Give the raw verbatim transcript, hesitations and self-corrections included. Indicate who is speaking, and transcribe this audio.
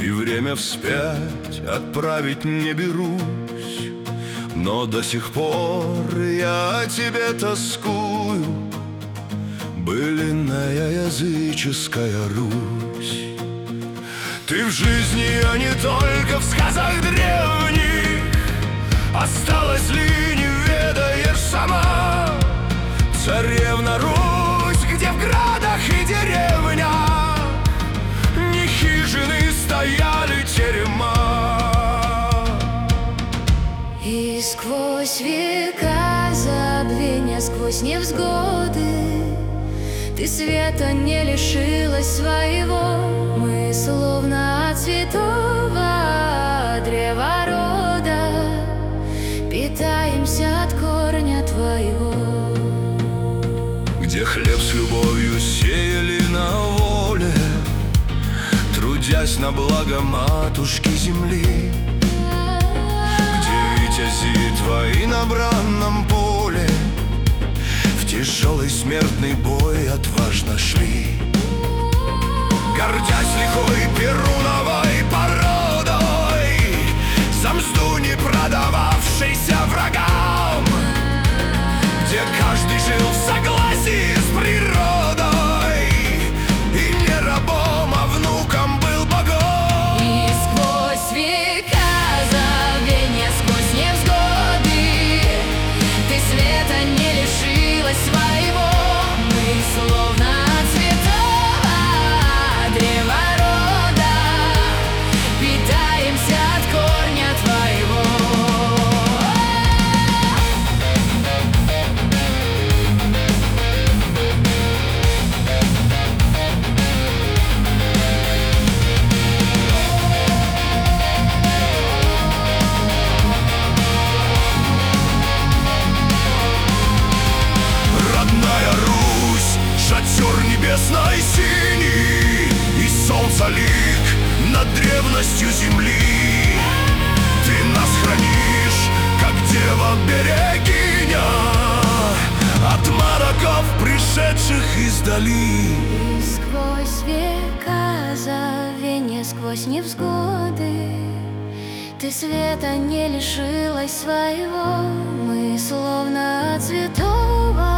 Speaker 1: И время вспять отправить не берусь, но до сих пор я о тебе тоскую. Былинная языческая Русь, ты в жизни, а не только в сказах древних. Осталась ли, не ведаешь сама, царевна Русь, где в градах и деревнях не хижины стояли, терема.
Speaker 2: И сквозь века забвения, сквозь невзгоды ты света не лишилась своего. Мы словно от святого древа рода питаемся от корня твоего.
Speaker 1: Где хлеб с любовью сеяли на воле, трудясь на благо матушки земли. Где витязи твои на бранном поле в тяжелый смертный бой отважно шли. Гордясь лихой перуновой породой, за мзду не продававшейся врагам, где каждый жил в согласии с природой и не рабом, а внуком был богом.
Speaker 2: И сквозь века забвения, сквозь невзгоды ты света не лишилась своего. Мы словно от святого древа рода питаемся от корня твоего.
Speaker 1: Шатер небесной синий и солнца лик над древностью земли. Ты нас хранишь, как дева берегиня, от мароков, пришедших издали.
Speaker 2: И сквозь века забвения, сквозь невзгоды ты света не лишилась своего. Мы словно от святого